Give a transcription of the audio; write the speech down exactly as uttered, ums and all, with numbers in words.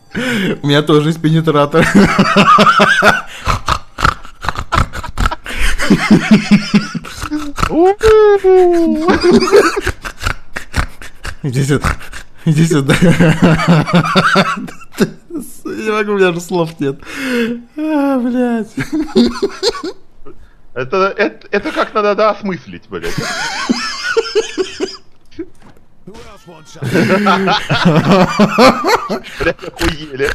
У меня тоже есть пенетратор. Иди сюда. Иди сюда. Не могу, у меня же слов нет. А, блядь. Это, это, это как надо да, осмыслить, блядь. Блядь, охуели.